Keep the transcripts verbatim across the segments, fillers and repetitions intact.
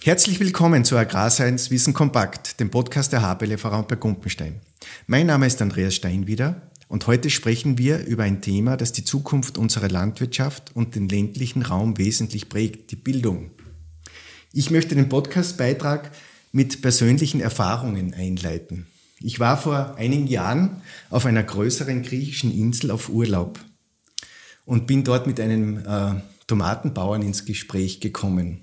Herzlich willkommen zu Agrarscience Wissen Kompakt, dem Podcast der H P L V bei Gumpenstein. Mein Name ist Andreas Steinwieder und heute sprechen wir über ein Thema, das die Zukunft unserer Landwirtschaft und den ländlichen Raum wesentlich prägt, die Bildung. Ich möchte den Podcastbeitrag mit persönlichen Erfahrungen einleiten. Ich war vor einigen Jahren auf einer größeren griechischen Insel auf Urlaub und bin dort mit einem äh, Tomatenbauern ins Gespräch gekommen.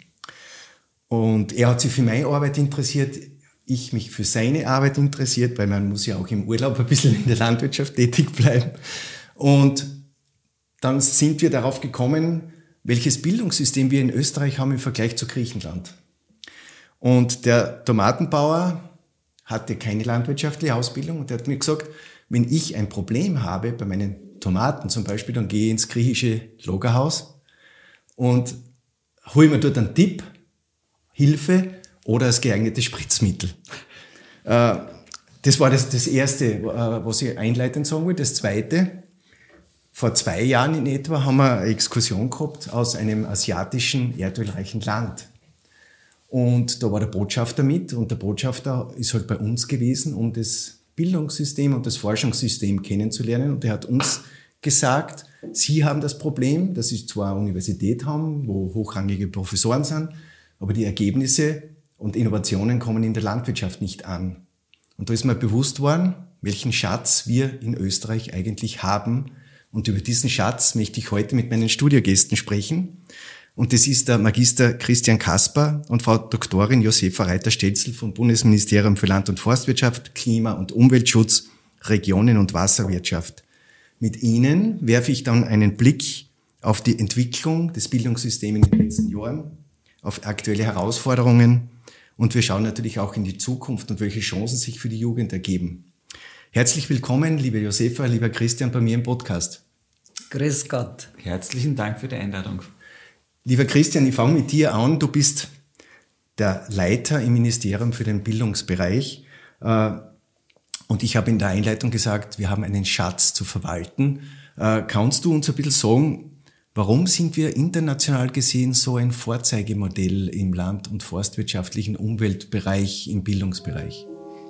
Und er hat sich für meine Arbeit interessiert, ich mich für seine Arbeit interessiert, weil man muss ja auch im Urlaub ein bisschen in der Landwirtschaft tätig bleiben. Und dann sind wir darauf gekommen, welches Bildungssystem wir in Österreich haben im Vergleich zu Griechenland. Und der Tomatenbauer hatte keine landwirtschaftliche Ausbildung und er hat mir gesagt, wenn ich ein Problem habe bei meinen Tomaten zum Beispiel, dann gehe ich ins griechische Lagerhaus und hole mir dort einen Tipp, Hilfe oder das geeignete Spritzmittel. Das war das, das Erste, was ich einleitend sagen will. Das Zweite, vor zwei Jahren in etwa haben wir eine Exkursion gehabt aus einem asiatischen, erdölreichen Land. Und da war der Botschafter mit und der Botschafter ist halt bei uns gewesen, um das Bildungssystem und das Forschungssystem kennenzulernen. Und er hat uns gesagt, Sie haben das Problem, dass Sie zwar eine Universität haben, wo hochrangige Professoren sind, aber die Ergebnisse und Innovationen kommen in der Landwirtschaft nicht an. Und da ist mir bewusst worden, welchen Schatz wir in Österreich eigentlich haben. Und über diesen Schatz möchte ich heute mit meinen Studiogästen sprechen. Und das ist der Magister Christian Kasper und Frau Doktorin Josefa Reiter-Stelzl vom Bundesministerium für Land- und Forstwirtschaft, Klima- und Umweltschutz, Regionen- und Wasserwirtschaft. Mit Ihnen werfe ich dann einen Blick auf die Entwicklung des Bildungssystems in den letzten Jahren, auf aktuelle Herausforderungen und wir schauen natürlich auch in die Zukunft und welche Chancen sich für die Jugend ergeben. Herzlich willkommen, liebe Josefa, lieber Christian, bei mir im Podcast. Grüß Gott. Herzlichen Dank für die Einladung. Lieber Christian, ich fange mit dir an. Du bist der Leiter im Ministerium für den Bildungsbereich und ich habe in der Einleitung gesagt, wir haben einen Schatz zu verwalten. Kannst du uns ein bisschen sagen, warum sind wir international gesehen so ein Vorzeigemodell im land- und forstwirtschaftlichen Umweltbereich, im Bildungsbereich?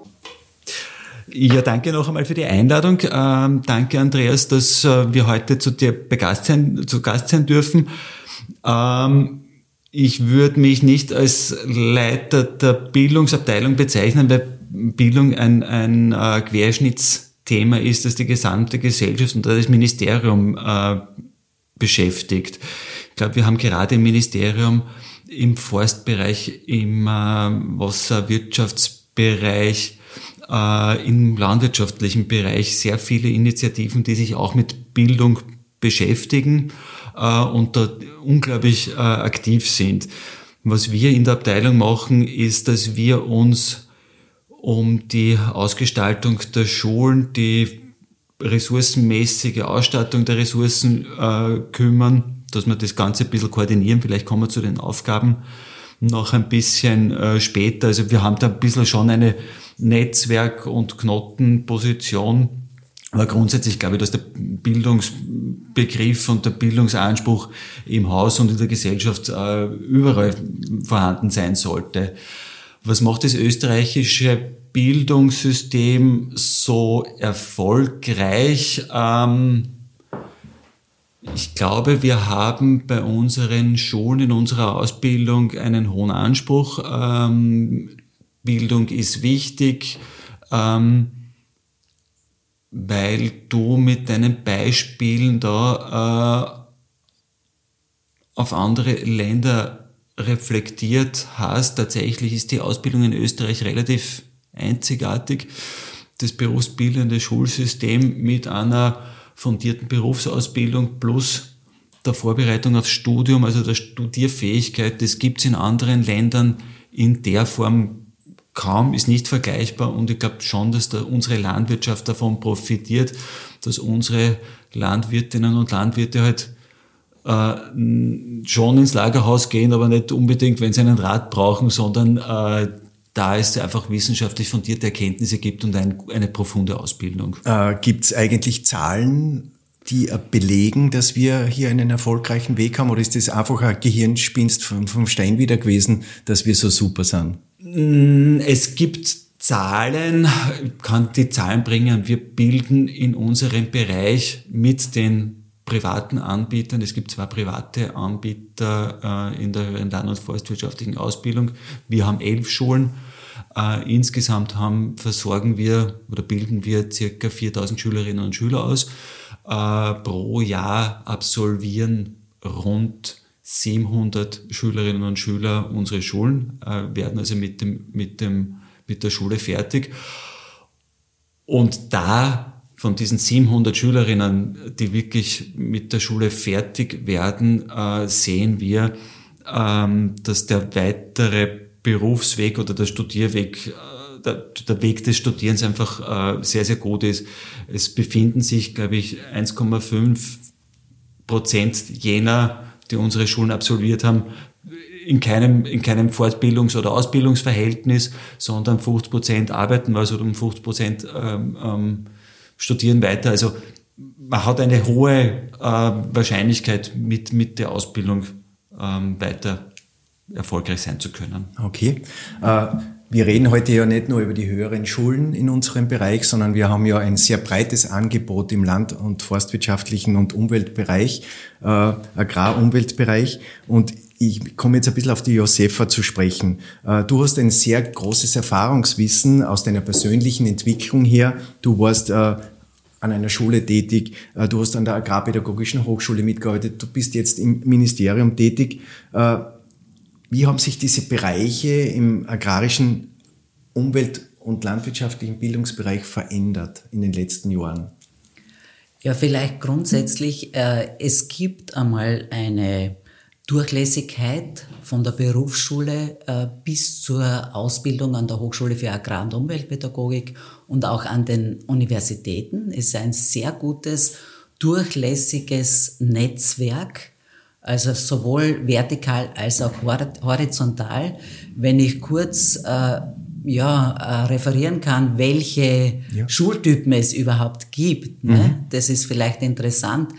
Ja, danke noch einmal für die Einladung. Ähm, danke, Andreas, dass äh, wir heute zu dir bei Gast sein, zu Gast sein dürfen. Ähm, ich würde mich nicht als Leiter der Bildungsabteilung bezeichnen, weil Bildung ein, ein äh, Querschnittsthema ist, das die gesamte Gesellschaft und das Ministerium äh, beschäftigt. Ich glaube, wir haben gerade im Ministerium, im Forstbereich, im äh, Wasserwirtschaftsbereich, äh, im landwirtschaftlichen Bereich sehr viele Initiativen, die sich auch mit Bildung beschäftigen äh, und da unglaublich äh, aktiv sind. Was wir in der Abteilung machen, ist, dass wir uns um die Ausgestaltung der Schulen, die ressourcenmäßige Ausstattung der Ressourcen äh, kümmern, dass wir das Ganze ein bisschen koordinieren. Vielleicht kommen wir zu den Aufgaben noch ein bisschen äh, später. Also wir haben da ein bisschen schon eine Netzwerk- und Knotenposition. Aber grundsätzlich glaube ich, dass der Bildungsbegriff und der Bildungsanspruch im Haus und in der Gesellschaft äh, überall vorhanden sein sollte. Was macht das österreichische Bildungssystem so erfolgreich? Ähm, ich glaube, wir haben bei unseren Schulen in unserer Ausbildung einen hohen Anspruch. Ähm, Bildung ist wichtig, ähm, weil du mit deinen Beispielen da äh, auf andere Länder reflektiert hast. Tatsächlich ist die Ausbildung in Österreich relativ einzigartig. Das berufsbildende Schulsystem mit einer fundierten Berufsausbildung plus der Vorbereitung aufs Studium, also der Studierfähigkeit, das gibt es in anderen Ländern in der Form kaum, ist nicht vergleichbar und ich glaube schon, dass da unsere Landwirtschaft davon profitiert, dass unsere Landwirtinnen und Landwirte halt äh, schon ins Lagerhaus gehen, aber nicht unbedingt, wenn sie einen Rat brauchen, sondern äh, da es einfach wissenschaftlich fundierte Erkenntnisse gibt und ein, eine profunde Ausbildung. Äh, gibt es eigentlich Zahlen, die belegen, dass wir hier einen erfolgreichen Weg haben? Oder ist das einfach ein Gehirnspinst vom, vom Stein wieder gewesen, dass wir so super sind? Es gibt Zahlen, ich kann die Zahlen bringen. Wir bilden in unserem Bereich mit den privaten Anbietern, es gibt zwei private Anbieter äh, in der höheren land- und forstwirtschaftlichen Ausbildung. Wir haben elf Schulen. Äh, insgesamt haben, versorgen wir oder bilden wir circa viertausend Schülerinnen und Schüler aus. Äh, pro Jahr absolvieren rund siebenhundert Schülerinnen und Schüler unsere Schulen, äh, werden also mit dem, mit dem, mit der Schule fertig. Und da von diesen siebenhundert Schülerinnen, die wirklich mit der Schule fertig werden, äh, sehen wir, ähm, dass der weitere Berufsweg oder der Studierweg, äh, der, der Weg des Studierens einfach äh, sehr, sehr gut ist. Es befinden sich, glaube ich, eins Komma fünf Prozent jener, die unsere Schulen absolviert haben, in keinem, in keinem Fortbildungs- oder Ausbildungsverhältnis, sondern fünfzig Prozent arbeiten, also um fünfzig Prozent ähm, ähm, studieren weiter. Also man hat eine hohe äh, Wahrscheinlichkeit, mit, mit der Ausbildung ähm, weiter erfolgreich sein zu können. Okay. Äh, wir reden heute ja nicht nur über die höheren Schulen in unserem Bereich, sondern wir haben ja ein sehr breites Angebot im land- und forstwirtschaftlichen und Umweltbereich, äh, Agrar-Umweltbereich. Und ich komme jetzt ein bisschen auf die Josefa zu sprechen. Du hast ein sehr großes Erfahrungswissen aus deiner persönlichen Entwicklung her. Du warst äh, an einer Schule tätig, äh, du hast an der Agrarpädagogischen Hochschule mitgearbeitet, du bist jetzt im Ministerium tätig. Äh, wie haben sich diese Bereiche im agrarischen, umwelt- und landwirtschaftlichen Bildungsbereich verändert in den letzten Jahren? Ja, vielleicht grundsätzlich, äh, es gibt einmal eine Durchlässigkeit von der Berufsschule äh, bis zur Ausbildung an der Hochschule für Agrar- und Umweltpädagogik und auch an den Universitäten. Es ist ein sehr gutes, durchlässiges Netzwerk, also sowohl vertikal als auch horizontal. Wenn ich kurz äh, ja, äh, referieren kann, welche ja. Schultypen es überhaupt gibt, mhm. ne? Das ist vielleicht interessant.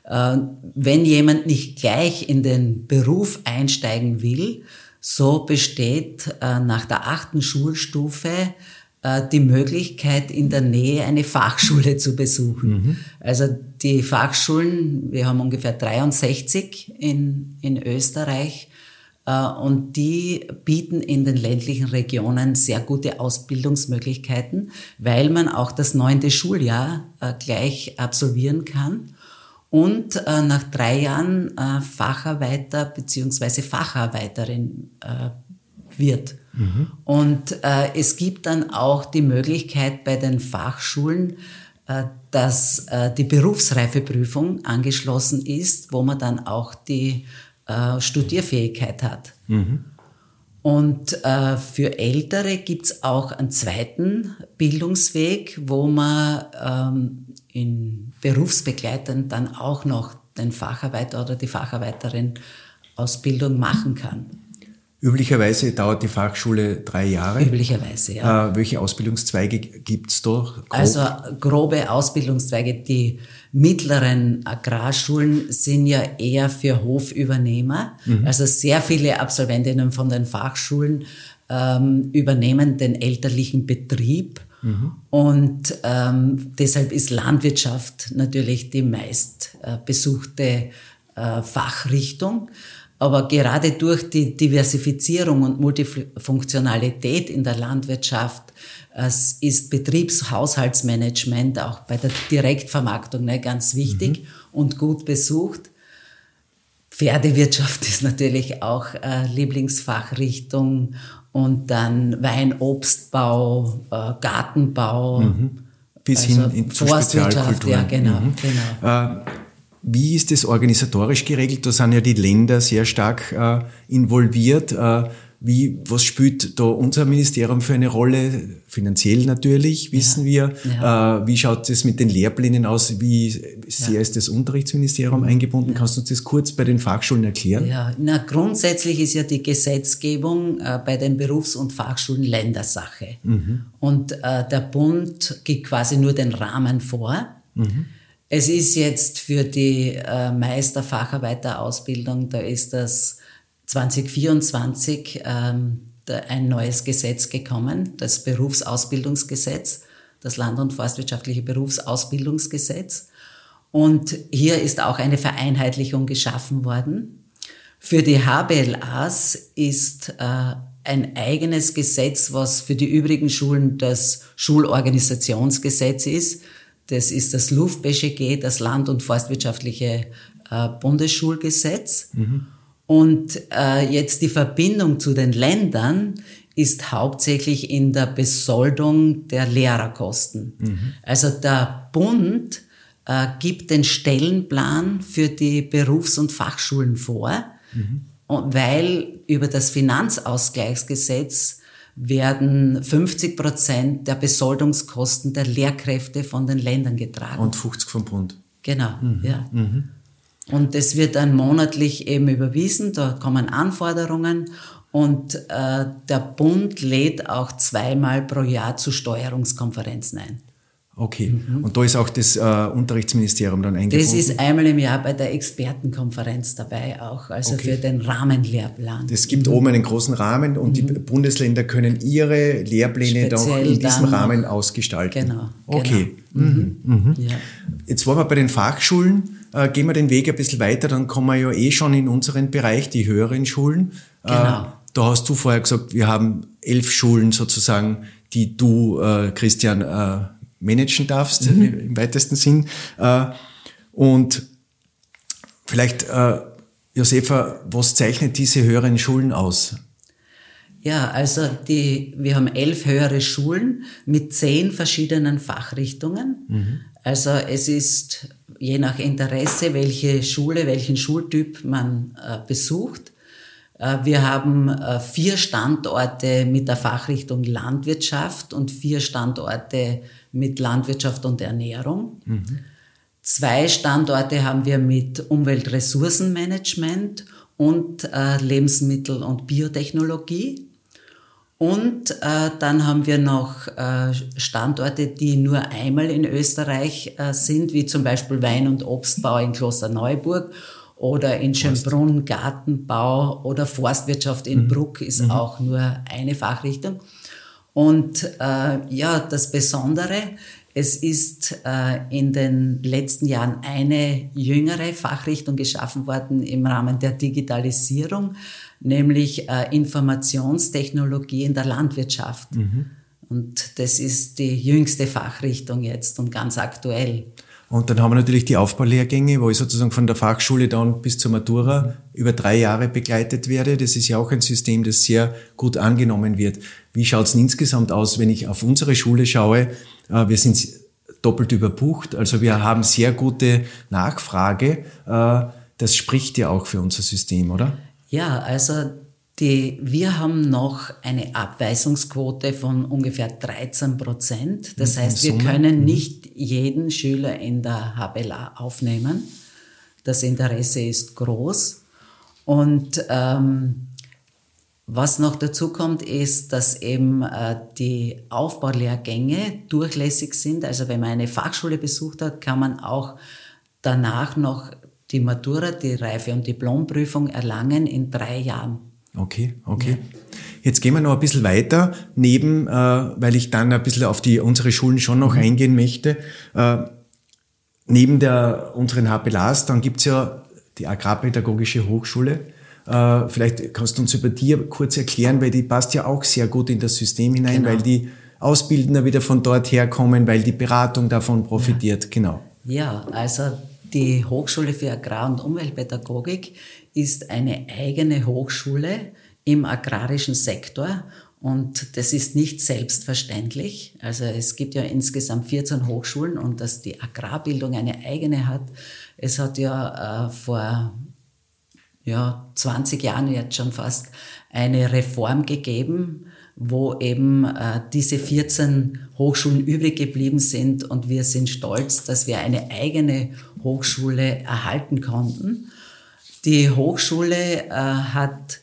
Wenn jemand nicht gleich in den Beruf einsteigen will, so besteht nach der achten Schulstufe die Möglichkeit, in der Nähe eine Fachschule zu besuchen. Mhm. Also die Fachschulen, wir haben ungefähr dreiundsechzig in, in Österreich, und die bieten in den ländlichen Regionen sehr gute Ausbildungsmöglichkeiten, weil man auch das neunte Schuljahr gleich absolvieren kann. Und äh, nach drei Jahren äh, Facharbeiter beziehungsweise Facharbeiterin äh, wird. Mhm. Und äh, es gibt dann auch die Möglichkeit bei den Fachschulen, äh, dass äh, die Berufsreifeprüfung angeschlossen ist, wo man dann auch die äh, Studierfähigkeit hat. Mhm. Und äh, für Ältere gibt's auch einen zweiten Bildungsweg, wo man ähm, in berufsbegleitend dann auch noch den Facharbeiter oder die Facharbeiterin Ausbildung machen kann. Üblicherweise dauert die Fachschule drei Jahre. Üblicherweise, ja. Äh, welche Ausbildungszweige gibt's da? Grob? Also grobe Ausbildungszweige. Die mittleren Agrarschulen sind ja eher für Hofübernehmer. Mhm. Also sehr viele Absolventinnen von den Fachschulen ähm, übernehmen den elterlichen Betrieb. Mhm. Und ähm, deshalb ist Landwirtschaft natürlich die meist äh, besuchte äh, Fachrichtung. Aber gerade durch die Diversifizierung und Multifunktionalität in der Landwirtschaft es ist Betriebshaushaltsmanagement auch bei der Direktvermarktung ne, ganz wichtig mhm. und gut besucht. Pferdewirtschaft ist natürlich auch äh, Lieblingsfachrichtung und dann Wein, Obstbau, äh, Gartenbau, mhm. bis also hin zu Spezialkulturen. Ja, genau. Mhm. genau. Äh, Wie ist das organisatorisch geregelt? Da sind ja die Länder sehr stark äh, involviert. Äh, wie, was spielt da unser Ministerium für eine Rolle? Finanziell natürlich, wissen ja, wir. Ja. Äh, wie schaut es mit den Lehrplänen aus? Wie sehr ja. ist das Unterrichtsministerium eingebunden? Ja. Kannst du uns das kurz bei den Fachschulen erklären? Ja, na, grundsätzlich ist ja die Gesetzgebung äh, bei den Berufs- und Fachschulen Ländersache. Mhm. Und äh, der Bund gibt quasi nur den Rahmen vor. Mhm. Es ist jetzt für die äh, Meister-Facharbeiter-Ausbildung, da ist das zwanzig vierundzwanzig ähm, da ein neues Gesetz gekommen, das Berufsausbildungsgesetz, das Land- und Forstwirtschaftliche Berufsausbildungsgesetz. Und hier ist auch eine Vereinheitlichung geschaffen worden. Für die H B L As ist äh, ein eigenes Gesetz, was für die übrigen Schulen das Schulorganisationsgesetz ist. Das ist das L U F B G G, das Land- und Forstwirtschaftliche äh, Bundesschulgesetz. Mhm. Und äh, jetzt die Verbindung zu den Ländern ist hauptsächlich in der Besoldung der Lehrerkosten. Mhm. Also der Bund äh, gibt den Stellenplan für die Berufs- und Fachschulen vor, mhm. und weil über das Finanzausgleichsgesetz werden fünfzig Prozent der Besoldungskosten der Lehrkräfte von den Ländern getragen. Und fünfzig vom Bund. Genau, mhm. ja. Mhm. Und das wird dann monatlich eben überwiesen, da kommen Anforderungen und äh, der Bund lädt auch zweimal pro Jahr zu Steuerungskonferenzen ein. Okay, mhm. Und da ist auch das äh, Unterrichtsministerium dann eingebunden? Das ist einmal im Jahr bei der Expertenkonferenz dabei auch, also okay. für den Rahmenlehrplan. Das gibt mhm. oben einen großen Rahmen und mhm. die Bundesländer können ihre Lehrpläne dann in diesem Rahmen ausgestalten. Genau. Okay. Genau. Mhm. Mhm. Ja. Jetzt waren wir bei den Fachschulen. Äh, gehen wir den Weg ein bisschen weiter, dann kommen wir ja eh schon in unseren Bereich, die höheren Schulen. Genau. Äh, da hast du vorher gesagt, wir haben elf Schulen sozusagen, die du, äh, Christian, äh, managen darfst, mhm. im weitesten Sinn. Äh, und vielleicht, äh, Josefa, was zeichnet diese höheren Schulen aus? Ja, also die, wir haben elf höhere Schulen mit zehn verschiedenen Fachrichtungen. Mhm. Also es ist je nach Interesse, welche Schule, welchen Schultyp man äh, besucht. Äh, wir haben äh, vier Standorte mit der Fachrichtung Landwirtschaft und vier Standorte mit Landwirtschaft und Ernährung. Mhm. Zwei Standorte haben wir mit Umweltressourcenmanagement und äh, Lebensmittel- und Biotechnologie. Und äh, dann haben wir noch äh, Standorte, die nur einmal in Österreich äh, sind, wie zum Beispiel Wein- und Obstbau in Klosterneuburg oder in Schönbrunn Gartenbau oder Forstwirtschaft in mhm. Bruck ist mhm. auch nur eine Fachrichtung. Und äh, ja, das Besondere, es ist äh, in den letzten Jahren eine jüngere Fachrichtung geschaffen worden im Rahmen der Digitalisierung, nämlich äh, Informationstechnologie in der Landwirtschaft. Mhm. Und das ist die jüngste Fachrichtung jetzt und ganz aktuell. Und dann haben wir natürlich die Aufbaulehrgänge, wo ich sozusagen von der Fachschule dann bis zur Matura mhm. über drei Jahre begleitet werde. Das ist ja auch ein System, das sehr gut angenommen wird. Wie schaut es denn insgesamt aus, wenn ich auf unsere Schule schaue? Wir sind doppelt überbucht, also wir haben sehr gute Nachfrage. Das spricht ja auch für unser System, oder? Ja, also die, wir haben noch eine Abweisungsquote von ungefähr dreizehn Prozent. Das heißt, wir können nicht jeden Schüler in der H B L A aufnehmen. Das Interesse ist groß. Und ähm, was noch dazu kommt, ist, dass eben äh, die Aufbaulehrgänge durchlässig sind. Also wenn man eine Fachschule besucht hat, kann man auch danach noch die Matura, die Reife- und Diplomprüfung erlangen in drei Jahren. Okay, okay. Ja. Jetzt gehen wir noch ein bisschen weiter, neben, äh, weil ich dann ein bisschen auf die unsere Schulen schon noch mhm. eingehen möchte. Äh, neben der unseren H B L As, dann gibt's ja die Agrarpädagogische Hochschule. Äh, vielleicht kannst du uns über die kurz erklären, weil die passt ja auch sehr gut in das System hinein, genau. weil die Auszubildender wieder von dort herkommen, weil die Beratung davon profitiert. Ja. Genau. Ja, also die Hochschule für Agrar- und Umweltpädagogik ist eine eigene Hochschule im agrarischen Sektor und das ist nicht selbstverständlich. Also es gibt ja insgesamt vierzehn Hochschulen und dass die Agrarbildung eine eigene hat. Es hat ja äh, vor ja, zwanzig Jahren jetzt schon fast eine Reform gegeben, wo eben äh, diese vierzehn Hochschulen übrig geblieben sind und wir sind stolz, dass wir eine eigene Hochschule erhalten konnten. Die Hochschule äh, hat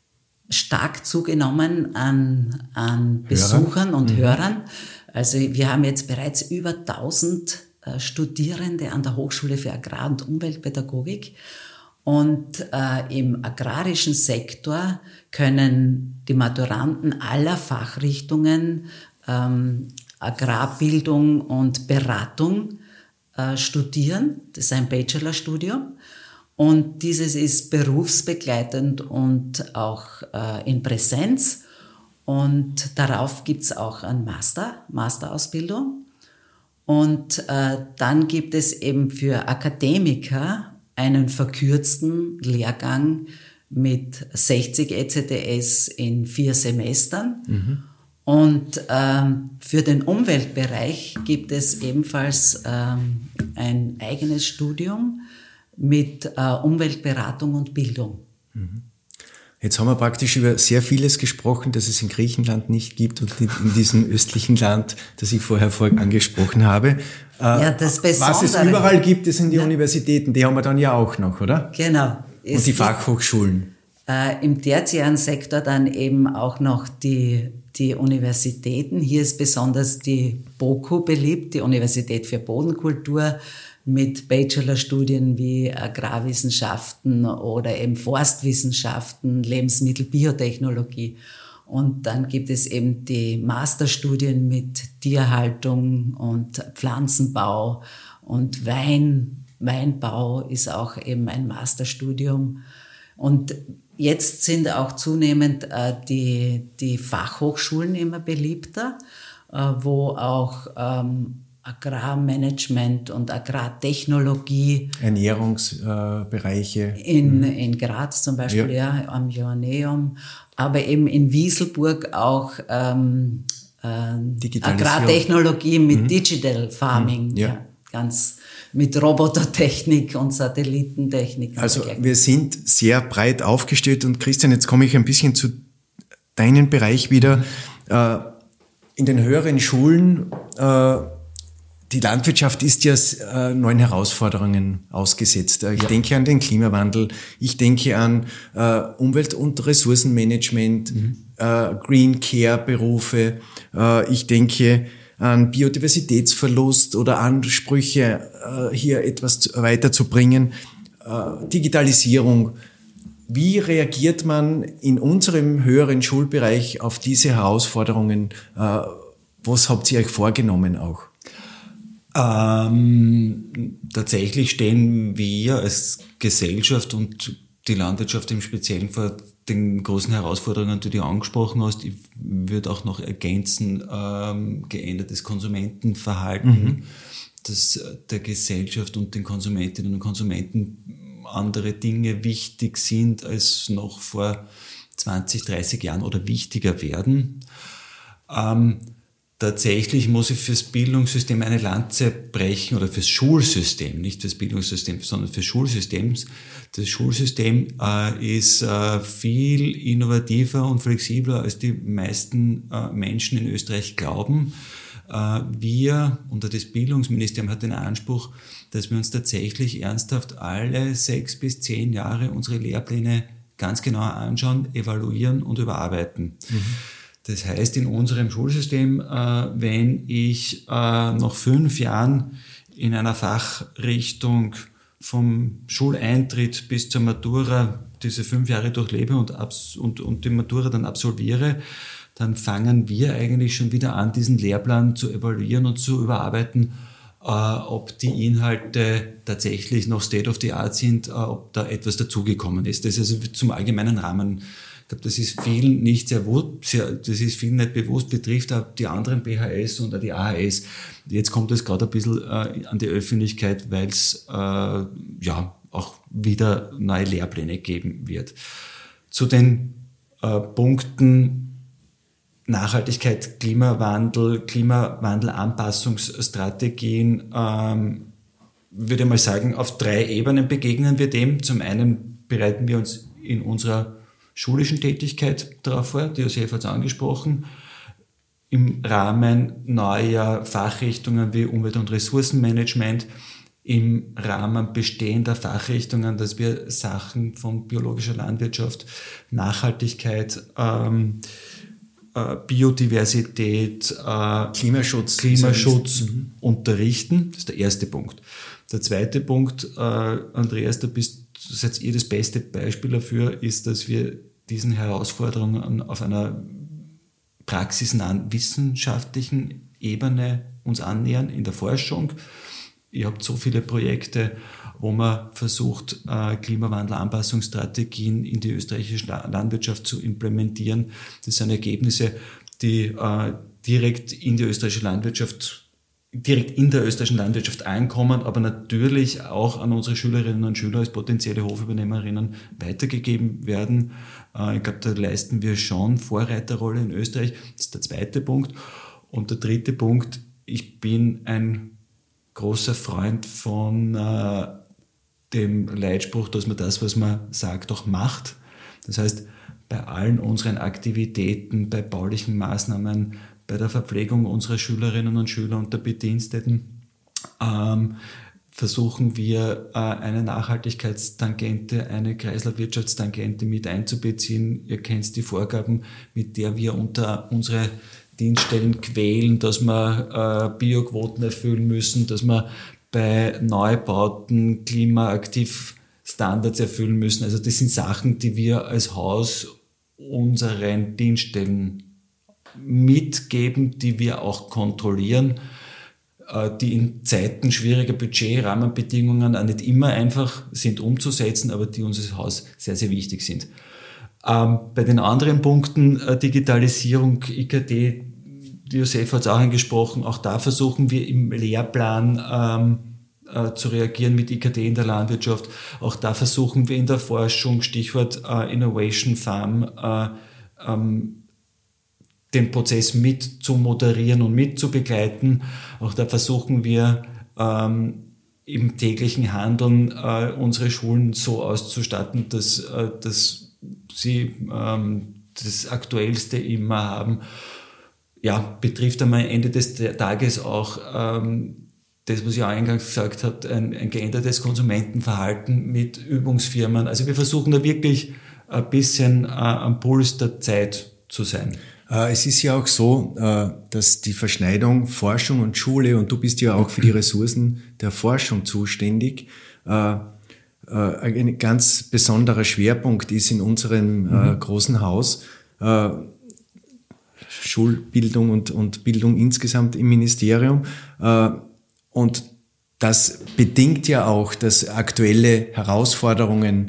stark zugenommen an, an Besuchern und mhm. Hörern. Also wir haben jetzt bereits über tausend äh, Studierende an der Hochschule für Agrar- und Umweltpädagogik. Und äh, im agrarischen Sektor können die Maturanten aller Fachrichtungen ähm, Agrarbildung und Beratung äh, studieren. Das ist ein Bachelorstudium. Und dieses ist berufsbegleitend und auch äh, in Präsenz. Und darauf gibt es auch ein Master, Masterausbildung. Und äh, dann gibt es eben für Akademiker einen verkürzten Lehrgang mit sechzig E C T S in vier Semestern. Mhm. Und ähm, für den Umweltbereich gibt es ebenfalls ähm, ein eigenes Studium mit äh, Umweltberatung und Bildung. Mhm. Jetzt haben wir praktisch über sehr vieles gesprochen, das es in Griechenland nicht gibt und in, in diesem östlichen Land, das ich vorher vor angesprochen habe. Ja, das Besondere. Was es überall gibt, das sind die ja. Universitäten, die haben wir dann ja auch noch, oder? Genau. Es und die Fachhochschulen. Äh, Im tertiären Sektor dann eben auch noch die, die Universitäten. Hier ist besonders die BOKU beliebt, die Universität für Bodenkultur, mit Bachelorstudien wie Agrarwissenschaften oder eben Forstwissenschaften, Lebensmittelbiotechnologie. Und dann gibt es eben die Masterstudien mit Tierhaltung und Pflanzenbau und Wein. Weinbau ist auch eben ein Masterstudium. Und jetzt sind auch zunehmend äh, die, die Fachhochschulen immer beliebter, äh, wo auch ähm, Agrarmanagement und Agrartechnologie. Ernährungsbereiche. Äh, in, in Graz zum Beispiel, ja, ja am Joanneum. Aber eben in Wieselburg auch ähm, äh, Agrartechnologie mit mhm. Digital Farming. Mhm. Ja. Ja, ganz mit Robotertechnik und Satellitentechnik. Also wir sind sehr breit aufgestellt. Und Christian, jetzt komme ich ein bisschen zu deinem Bereich wieder. Äh, in den höheren Schulen äh, die Landwirtschaft ist ja äh, neuen Herausforderungen ausgesetzt. Ich ja. denke an den Klimawandel, ich denke an äh, Umwelt- und Ressourcenmanagement, mhm. äh, Green Care-Berufe, äh, ich denke an Biodiversitätsverlust oder Ansprüche, äh, hier etwas weiterzubringen, äh, Digitalisierung. Wie reagiert man in unserem höheren Schulbereich auf diese Herausforderungen? Äh, was habt ihr euch vorgenommen auch? Ähm, tatsächlich stehen wir als Gesellschaft und die Landwirtschaft im Speziellen vor den großen Herausforderungen, die du angesprochen hast. Ich würde auch noch ergänzen, ähm, geändertes Konsumentenverhalten, mhm. dass der Gesellschaft und den Konsumentinnen und Konsumenten andere Dinge wichtig sind als noch vor zwanzig, dreißig Jahren oder wichtiger werden. Ähm, Tatsächlich muss ich fürs Bildungssystem eine Lanze brechen oder fürs Schulsystem, nicht fürs Bildungssystem, sondern fürs Schulsystem. Das Schulsystem äh, ist äh, viel innovativer und flexibler, als die meisten äh, Menschen in Österreich glauben. Äh, wir, unter das Bildungsministerium, hat den Anspruch, dass wir uns tatsächlich ernsthaft alle sechs bis zehn Jahre unsere Lehrpläne ganz genau anschauen, evaluieren und überarbeiten. Mhm. Das heißt, in unserem Schulsystem, äh, wenn ich äh, nach fünf Jahren in einer Fachrichtung vom Schuleintritt bis zur Matura diese fünf Jahre durchlebe und, abs- und, und die Matura dann absolviere, dann fangen wir eigentlich schon wieder an, diesen Lehrplan zu evaluieren und zu überarbeiten, äh, ob die Inhalte tatsächlich noch State of the Art sind, äh, ob da etwas dazugekommen ist. Das ist also zum allgemeinen Rahmen. Ich glaube, das ist vielen nicht sehr, sehr, das ist vielen nicht bewusst, betrifft auch die anderen B H S und auch die A H S. Jetzt kommt es gerade ein bisschen äh, an die Öffentlichkeit, weil es äh, ja auch wieder neue Lehrpläne geben wird. Zu den äh, Punkten Nachhaltigkeit, Klimawandel, Klimawandelanpassungsstrategien, ähm, würde ich mal sagen, auf drei Ebenen begegnen wir dem. Zum einen bereiten wir uns in unserer schulischen Tätigkeit darauf vor, die Josef hat es angesprochen, im Rahmen neuer Fachrichtungen wie Umwelt- und Ressourcenmanagement, im Rahmen bestehender Fachrichtungen, dass wir Sachen von biologischer Landwirtschaft, Nachhaltigkeit, ähm, äh, Biodiversität, äh, Klimaschutz, Klimaschutz mhm. unterrichten. Das ist der erste Punkt. Der zweite Punkt, äh, Andreas, da bist, seid ihr das beste Beispiel dafür, ist, dass wir diesen Herausforderungen auf einer praxisnahen wissenschaftlichen Ebene uns annähern in der Forschung. Ihr habt so viele Projekte, wo man versucht, Klimawandel-Anpassungsstrategien in die österreichische Landwirtschaft zu implementieren. Das sind Ergebnisse, die direkt in die österreichische Landwirtschaft, direkt in der österreichischen Landwirtschaft ankommen, aber natürlich auch an unsere Schülerinnen und Schüler als potenzielle Hofübernehmerinnen weitergegeben werden. Ich glaube, da leisten wir schon Vorreiterrolle in Österreich. Das ist der zweite Punkt. Und der dritte Punkt, ich bin ein großer Freund von äh, dem Leitspruch, dass man das, was man sagt, auch macht. Das heißt, bei allen unseren Aktivitäten, bei baulichen Maßnahmen, bei der Verpflegung unserer Schülerinnen und Schüler und der Bediensteten ähm, versuchen wir, äh, eine Nachhaltigkeitstangente, eine Kreislaufwirtschaftstangente mit einzubeziehen. Ihr kennt die Vorgaben, mit der wir unter unsere Dienststellen quälen, dass wir äh, Bioquoten erfüllen müssen, dass wir bei Neubauten Klimaaktivstandards erfüllen müssen. Also das sind Sachen, die wir als Haus unseren Dienststellen mitgeben, die wir auch kontrollieren, äh, die in Zeiten schwieriger Budgetrahmenbedingungen auch nicht immer einfach sind umzusetzen, aber die uns als Haus sehr, sehr wichtig sind. Ähm, bei den anderen Punkten, äh, Digitalisierung, I K T, Josef hat es auch angesprochen, auch da versuchen wir im Lehrplan ähm, äh, zu reagieren mit I K T in der Landwirtschaft. Auch da versuchen wir in der Forschung, Stichwort äh, Innovation Farm, äh, ähm, den Prozess mit zu moderieren und mit zu begleiten. Auch da versuchen wir ähm, im täglichen Handeln äh, unsere Schulen so auszustatten, dass, äh, dass sie ähm, das Aktuellste immer haben. Ja, betrifft am Ende des Tages auch ähm, das, was ich eingangs gesagt habe, ein, ein geändertes Konsumentenverhalten mit Übungsfirmen. Also wir versuchen da wirklich ein bisschen äh, am Puls der Zeit zu sein. Es ist ja auch so, dass die Verschneidung Forschung und Schule, und du bist ja auch für die Ressourcen der Forschung zuständig, ein ganz besonderer Schwerpunkt ist in unserem mhm. großen Haus. Schulbildung und, und Bildung insgesamt im Ministerium. Und das bedingt ja auch, dass aktuelle Herausforderungen,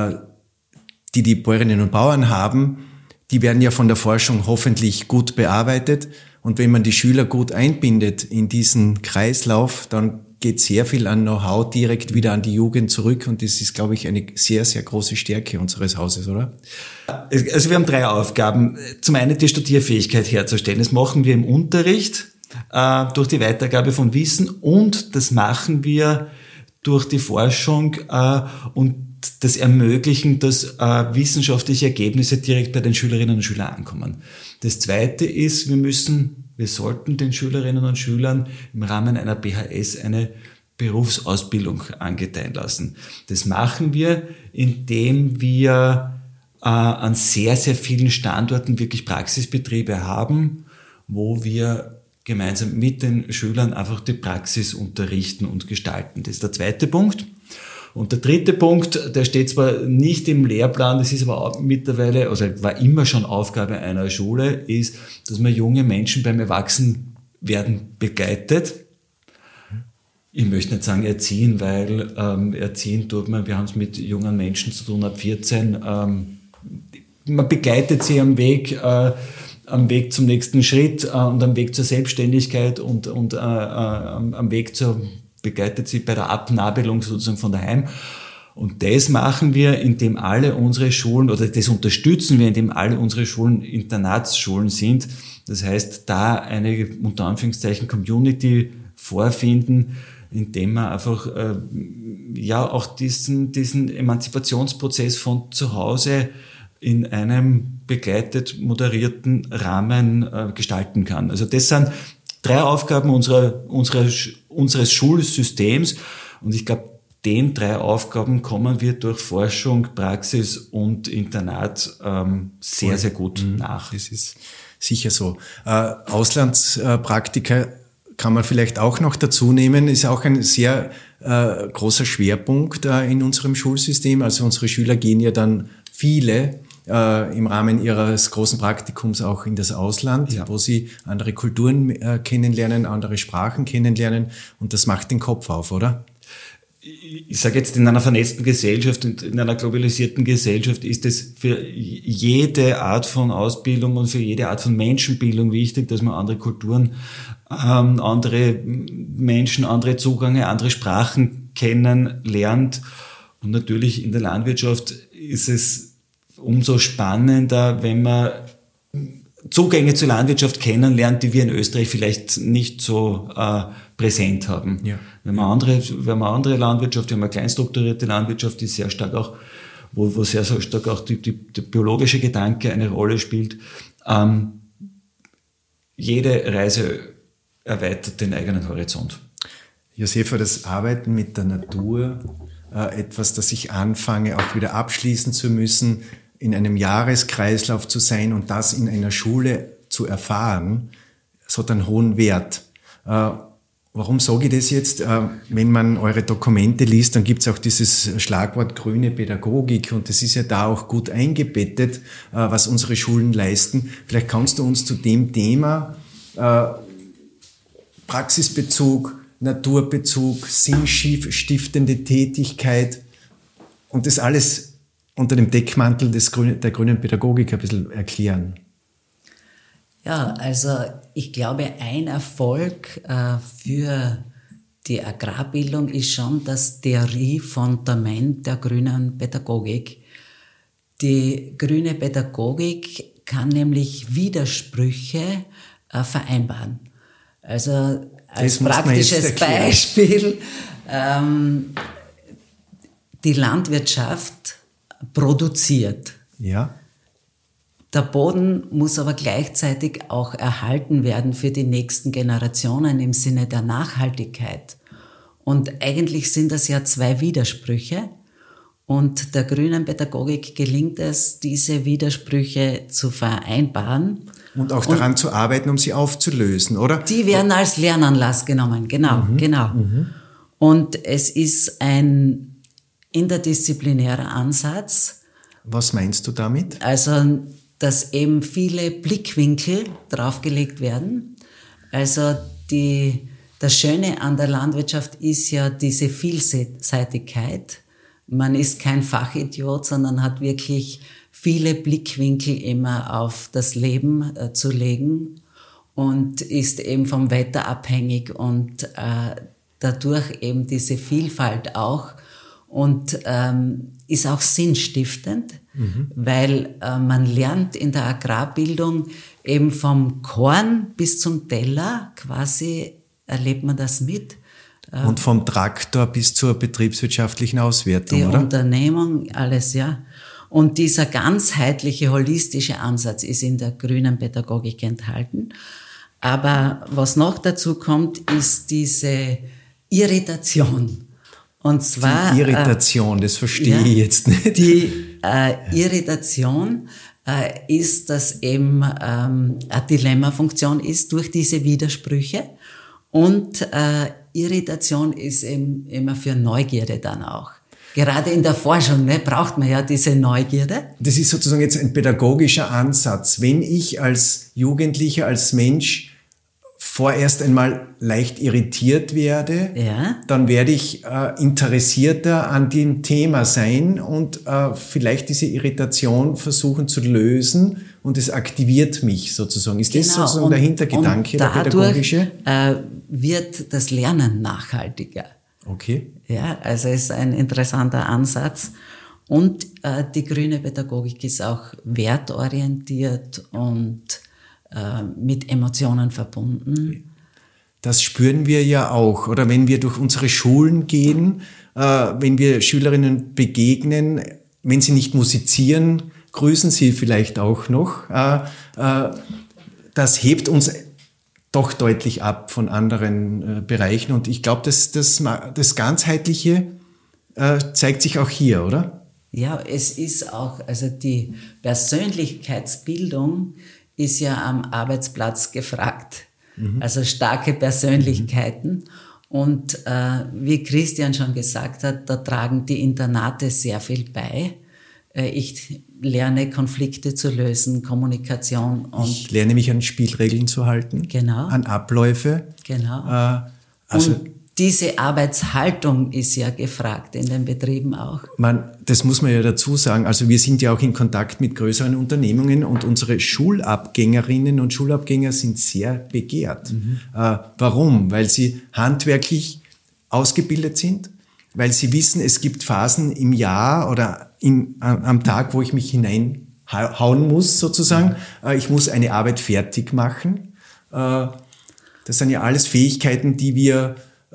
die die Bäuerinnen und Bauern haben, die werden ja von der Forschung hoffentlich gut bearbeitet. Und wenn man die Schüler gut einbindet in diesen Kreislauf, dann geht sehr viel an Know-how direkt wieder an die Jugend zurück. Und das ist, glaube ich, eine sehr, sehr große Stärke unseres Hauses, oder? Also wir haben drei Aufgaben. Zum einen die Studierfähigkeit herzustellen. Das machen wir im Unterricht äh, durch die Weitergabe von Wissen, und das machen wir durch die Forschung äh, und das Ermöglichen, dass äh, wissenschaftliche Ergebnisse direkt bei den Schülerinnen und Schülern ankommen. Das Zweite ist, wir müssen, wir sollten den Schülerinnen und Schülern im Rahmen einer B H S eine Berufsausbildung angedeihen lassen. Das machen wir, indem wir äh, an sehr, sehr vielen Standorten wirklich Praxisbetriebe haben, wo wir gemeinsam mit den Schülern einfach die Praxis unterrichten und gestalten. Das ist der zweite Punkt. Und der dritte Punkt, der steht zwar nicht im Lehrplan, das ist aber auch mittlerweile, also war immer schon Aufgabe einer Schule, ist, dass man junge Menschen beim Erwachsenwerden begleitet. Ich möchte nicht sagen erziehen, weil ähm, erziehen tut man, wir haben es mit jungen Menschen zu tun ab vierzehn. Ähm, man begleitet sie am Weg, äh, am Weg zum nächsten Schritt äh, und am Weg zur Selbstständigkeit und, und äh, äh, am Weg zur begleitet sie bei der Abnabelung sozusagen von daheim. Und das machen wir, indem alle unsere Schulen, oder das unterstützen wir, indem alle unsere Schulen Internatsschulen sind. Das heißt, da eine, unter Anführungszeichen, Community vorfinden, indem man einfach, äh, ja, auch diesen, diesen Emanzipationsprozess von zu Hause in einem begleitet, moderierten Rahmen äh, gestalten kann. Also das sind drei Aufgaben unserer, unserer, unseres Schulsystems, und ich glaube, den drei Aufgaben kommen wir durch Forschung, Praxis und Internat ähm, sehr, sehr gut nach. Das ist sicher so. Äh, Auslandspraktika kann man vielleicht auch noch dazu nehmen, ist auch ein sehr äh, großer Schwerpunkt äh, in unserem Schulsystem. Also unsere Schüler gehen ja dann viele äh, im Rahmen ihres großen Praktikums auch in das Ausland, ja. wo sie andere Kulturen äh, kennenlernen, andere Sprachen kennenlernen und das macht den Kopf auf, oder? Ich sage jetzt, in einer vernetzten Gesellschaft und in einer globalisierten Gesellschaft ist es für jede Art von Ausbildung und für jede Art von Menschenbildung wichtig, dass man andere Kulturen, ähm, andere Menschen, andere Zugänge, andere Sprachen kennenlernt. Und natürlich in der Landwirtschaft ist es umso spannender, wenn man Zugänge zur Landwirtschaft kennenlernt, die wir in Österreich vielleicht nicht so äh, präsent haben. Ja. Wenn man andere, wenn man andere Landwirtschaft, wir haben eine kleinstrukturierte Landwirtschaft, die sehr stark auch, wo, wo sehr, sehr stark auch die, die, der biologische Gedanke eine Rolle spielt. Ähm, jede Reise erweitert den eigenen Horizont. Josefa, das Arbeiten mit der Natur, äh, etwas, das ich anfange, auch wieder abschließen zu müssen, in einem Jahreskreislauf zu sein und das in einer Schule zu erfahren, das hat einen hohen Wert. Äh, warum sage ich das jetzt? Äh, wenn man eure Dokumente liest, dann gibt es auch dieses Schlagwort grüne Pädagogik und das ist ja da auch gut eingebettet, äh, was unsere Schulen leisten. Vielleicht kannst du uns zu dem Thema äh, Praxisbezug, Naturbezug, sinnstiftende Tätigkeit und das alles unter dem Deckmantel des Grün, der grünen Pädagogik ein bisschen erklären. Ja, also ich glaube, ein Erfolg äh, für die Agrarbildung ist schon das Theoriefundament der grünen Pädagogik. Die grüne Pädagogik kann nämlich Widersprüche äh, vereinbaren. Also als praktisches Beispiel, ähm, die Landwirtschaft produziert. Ja. Der Boden muss aber gleichzeitig auch erhalten werden für die nächsten Generationen im Sinne der Nachhaltigkeit. Und eigentlich sind das ja zwei Widersprüche. Und der grünen Pädagogik gelingt es, diese Widersprüche zu vereinbaren. Und auch daran und zu arbeiten, um sie aufzulösen, oder? Die werden als Lernanlass genommen, genau, mhm. genau. Mhm. Und es ist ein interdisziplinärer Ansatz. Was meinst du damit? Also, dass eben viele Blickwinkel draufgelegt werden. Also die, das Schöne an der Landwirtschaft ist ja diese Vielseitigkeit. Man ist kein Fachidiot, sondern hat wirklich viele Blickwinkel immer auf das Leben äh, zu legen und ist eben vom Wetter abhängig und äh, dadurch eben diese Vielfalt auch und ähm, ist auch sinnstiftend, mhm. weil äh, man lernt in der Agrarbildung eben vom Korn bis zum Teller, quasi erlebt man das mit. Und vom Traktor bis zur betriebswirtschaftlichen Auswertung, die oder? Die Unternehmung, alles, ja. Und dieser ganzheitliche, holistische Ansatz ist in der grünen Pädagogik enthalten. Aber was noch dazu kommt, ist diese Irritation. Und zwar, die Irritation, äh, das verstehe ja, ich jetzt nicht. Die äh, Irritation äh, ist, dass eben ähm, eine Dilemmafunktion ist durch diese Widersprüche. Und äh, Irritation ist eben immer für Neugierde dann auch. Gerade in der Forschung ne, braucht man ja diese Neugierde. Das ist sozusagen jetzt ein pädagogischer Ansatz. Wenn ich als Jugendlicher, als Mensch vorerst einmal leicht irritiert werde, ja. dann werde ich äh, interessierter an dem Thema sein und äh, vielleicht diese Irritation versuchen zu lösen und es aktiviert mich sozusagen. Ist genau. das sozusagen und, der Hintergedanke, und der pädagogische? Äh, wird das Lernen nachhaltiger. Okay. Ja, also es ist ein interessanter Ansatz. Und äh, die grüne Pädagogik ist auch wertorientiert und äh, mit Emotionen verbunden. Das spüren wir ja auch, oder wenn wir durch unsere Schulen gehen, äh, wenn wir Schülerinnen begegnen, wenn sie nicht musizieren, grüßen sie vielleicht auch noch. Äh, äh, das hebt uns doch deutlich ab von anderen äh, Bereichen. Und ich glaube, das, das, das Ganzheitliche äh, zeigt sich auch hier, oder? Ja, es ist auch, also die Persönlichkeitsbildung ist ja am Arbeitsplatz gefragt. Mhm. Also starke Persönlichkeiten. Mhm. Und äh, wie Christian schon gesagt hat, da tragen die Internate sehr viel bei. Äh, ich lerne Konflikte zu lösen, Kommunikation. Und ich lerne mich an Spielregeln zu halten, genau. an Abläufe. Genau. Äh, also und diese Arbeitshaltung ist ja gefragt in den Betrieben auch. Man, das muss man ja dazu sagen. Also wir sind ja auch in Kontakt mit größeren Unternehmungen und unsere Schulabgängerinnen und Schulabgänger sind sehr begehrt. Mhm. Äh, warum? Weil sie handwerklich ausgebildet sind, weil sie wissen, es gibt Phasen im Jahr oder in, am Tag, wo ich mich hineinhauen muss, sozusagen. Mhm. Äh, ich muss eine Arbeit fertig machen. Äh, das sind ja alles Fähigkeiten, die wir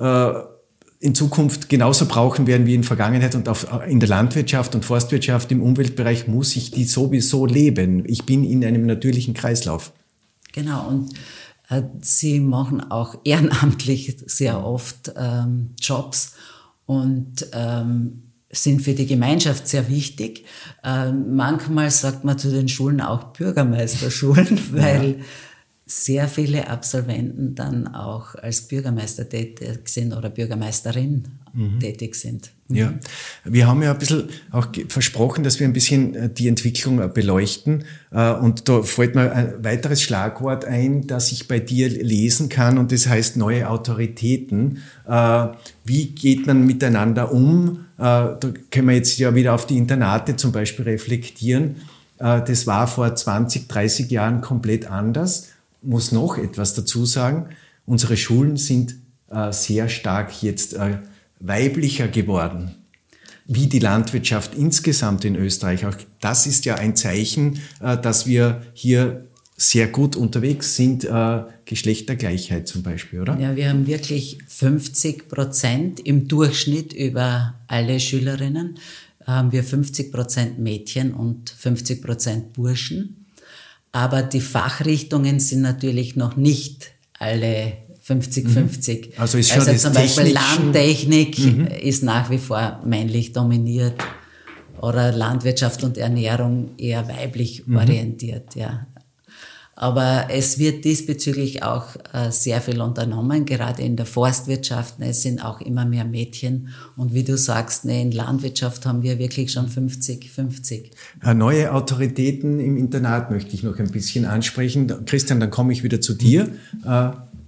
in Zukunft genauso brauchen werden wie in der Vergangenheit, und auf, in der Landwirtschaft und Forstwirtschaft, im Umweltbereich muss ich die sowieso leben. Ich bin in einem natürlichen Kreislauf. Genau, und äh, Sie machen auch ehrenamtlich sehr oft ähm, Jobs und ähm, sind für die Gemeinschaft sehr wichtig. Ähm, manchmal sagt man zu den Schulen auch Bürgermeisterschulen, weil ja. sehr viele Absolventen dann auch als Bürgermeister tätig sind oder Bürgermeisterin mhm. tätig sind. Mhm. Ja, wir haben ja ein bisschen auch versprochen, dass wir ein bisschen die Entwicklung beleuchten. Und da fällt mir ein weiteres Schlagwort ein, das ich bei dir lesen kann, und das heißt neue Autoritäten. Wie geht man miteinander um? Da können wir jetzt ja wieder auf die Internate zum Beispiel reflektieren. Das war vor zwanzig, dreißig Jahren komplett anders. Muss noch etwas dazu sagen. Unsere Schulen sind äh, sehr stark jetzt äh, weiblicher geworden, wie die Landwirtschaft insgesamt in Österreich. Auch das ist ja ein Zeichen, äh, dass wir hier sehr gut unterwegs sind, äh, Geschlechtergleichheit zum Beispiel, oder? Ja, wir haben wirklich fünfzig Prozent im Durchschnitt über alle Schülerinnen, haben wir fünfzig Prozent Mädchen und fünfzig Prozent Burschen. Aber die Fachrichtungen sind natürlich noch nicht alle fünfzig fünfzig. Mhm. Also ist schon also das zum Beispiel Technischen Landtechnik mhm. ist nach wie vor männlich dominiert oder Landwirtschaft und Ernährung eher weiblich mhm. orientiert, ja. Aber es wird diesbezüglich auch äh, sehr viel unternommen, gerade in der Forstwirtschaft. Ne, es sind auch immer mehr Mädchen. Und wie du sagst, ne, in Landwirtschaft haben wir wirklich schon fünfzig fünfzig. Neue Autoritäten im Internat möchte ich noch ein bisschen ansprechen. Christian, dann komme ich wieder zu dir. Äh,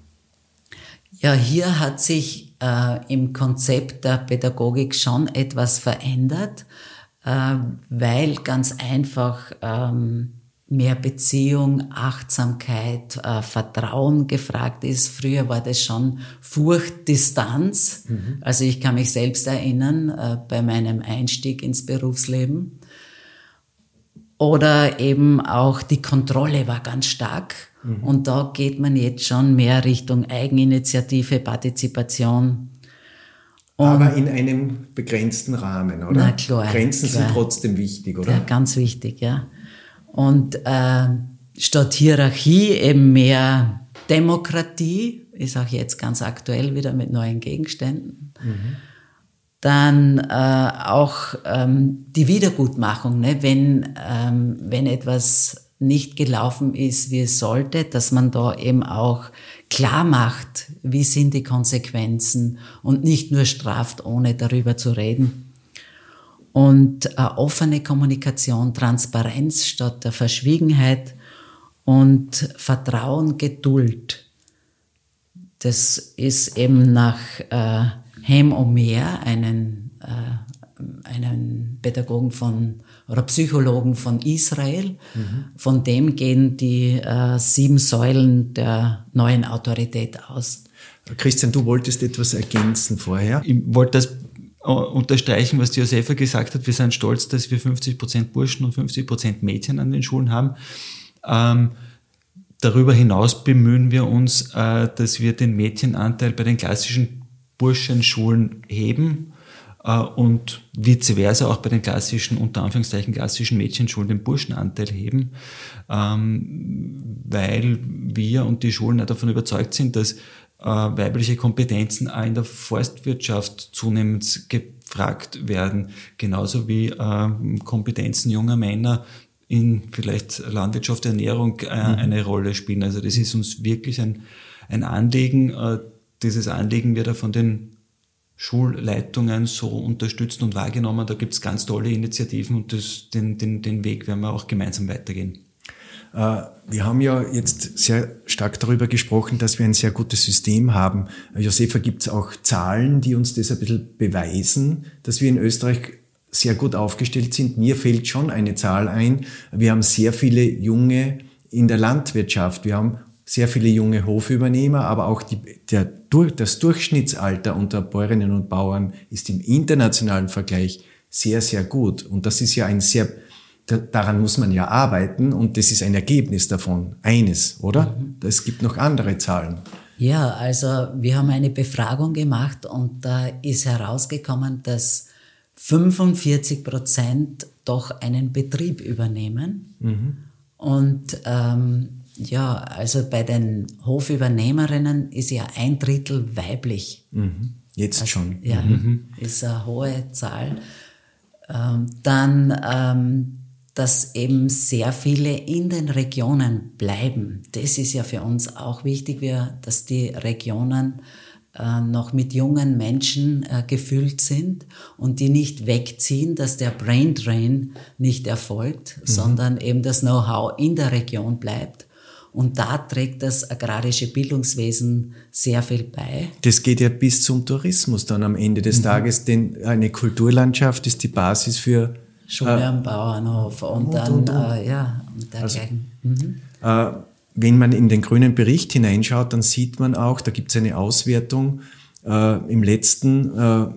ja, hier hat sich äh, im Konzept der Pädagogik schon etwas verändert, äh, weil ganz einfach ähm, mehr Beziehung, Achtsamkeit, äh, Vertrauen gefragt ist. Früher war das schon Furcht, Distanz. Mhm. Also ich kann mich selbst erinnern, äh, bei meinem Einstieg ins Berufsleben. Oder eben auch die Kontrolle war ganz stark. Mhm. Und da geht man jetzt schon mehr Richtung Eigeninitiative, Partizipation. Und aber in einem begrenzten Rahmen, oder? Na klar. Grenzen klar. sind trotzdem wichtig, oder? Ja, ganz wichtig, ja. Und äh, statt Hierarchie eben mehr Demokratie, ist auch jetzt ganz aktuell wieder mit neuen Gegenständen. Mhm. Dann äh, auch ähm, die Wiedergutmachung, ne? wenn, ähm, wenn etwas nicht gelaufen ist, wie es sollte, dass man da eben auch klar macht, wie sind die Konsequenzen und nicht nur straft, ohne darüber zu reden. Und äh, offene Kommunikation, Transparenz statt der Verschwiegenheit und Vertrauen, Geduld. Das ist eben nach äh, Hem Omer, einen, äh, einen Pädagogen von oder Psychologen von Israel. Mhm. Von dem gehen die äh, sieben Säulen der neuen Autorität aus. Christian, du wolltest etwas ergänzen vorher. Ich wollte das unterstreichen, was die Josefa gesagt hat. Wir sind stolz, dass wir fünfzig Prozent Burschen und fünfzig Prozent Mädchen an den Schulen haben. Ähm, darüber hinaus bemühen wir uns, äh, dass wir den Mädchenanteil bei den klassischen Burschenschulen heben äh, und vice versa auch bei den klassischen, unter Anführungszeichen klassischen Mädchenschulen den Burschenanteil heben, ähm, weil wir und die Schulen auch davon überzeugt sind, dass weibliche Kompetenzen auch in der Forstwirtschaft zunehmend gefragt werden, genauso wie äh, Kompetenzen junger Männer in vielleicht Landwirtschaft, Ernährung äh, mhm. eine Rolle spielen. Also das ist uns wirklich ein, ein Anliegen. Äh, dieses Anliegen wird auch von den Schulleitungen so unterstützt und wahrgenommen. Da gibt es ganz tolle Initiativen und das, den, den, den Weg werden wir auch gemeinsam weitergehen. Wir haben ja jetzt sehr stark darüber gesprochen, dass wir ein sehr gutes System haben. Josefa, gibt es auch Zahlen, die uns das ein bisschen beweisen, dass wir in Österreich sehr gut aufgestellt sind? Mir fällt schon eine Zahl ein. Wir haben sehr viele Junge in der Landwirtschaft. Wir haben sehr viele junge Hofübernehmer, aber auch die, der, das Durchschnittsalter unter Bäuerinnen und Bauern ist im internationalen Vergleich sehr, sehr gut. Und das ist ja ein sehr Daran muss man ja arbeiten und das ist ein Ergebnis davon, eines, oder? Mhm. Es gibt noch andere Zahlen. Ja, also wir haben eine Befragung gemacht und da ist herausgekommen, dass fünfundvierzig Prozent doch einen Betrieb übernehmen. Mhm. Und ähm, ja, also bei den Hofübernehmerinnen ist ja ein Drittel weiblich. Mhm. Jetzt also, schon. Ja, mhm. ist eine hohe Zahl. Ähm, dann ähm, dass eben sehr viele in den Regionen bleiben. Das ist ja für uns auch wichtig, wir, dass die Regionen äh, noch mit jungen Menschen äh, gefüllt sind und die nicht wegziehen, dass der Brain Drain nicht erfolgt, mhm. sondern eben das Know-how in der Region bleibt. Und da trägt das agrarische Bildungswesen sehr viel bei. Das geht ja bis zum Tourismus dann am Ende des mhm. Tages, denn eine Kulturlandschaft ist die Basis für Schule am Bauernhof und, und dann, und, und. Äh, ja, und dergleichen. Also, mhm. äh, wenn man in den grünen Bericht hineinschaut, dann sieht man auch, da gibt es eine Auswertung äh, im letzten, äh,